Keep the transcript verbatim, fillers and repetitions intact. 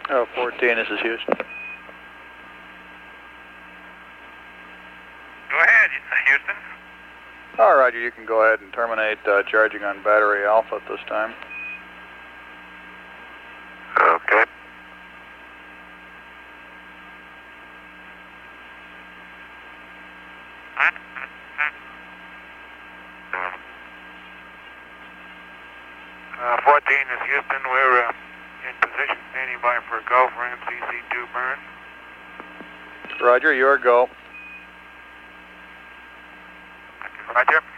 Oh, fourteen, this is Houston. Go ahead, Houston. All right, Roger, you can go ahead and terminate uh, charging on battery Alpha at this time. Okay. Uh, fourteen is Houston. We're uh, in position, standing by for a go for M C C two burn. Roger, your go. Roger.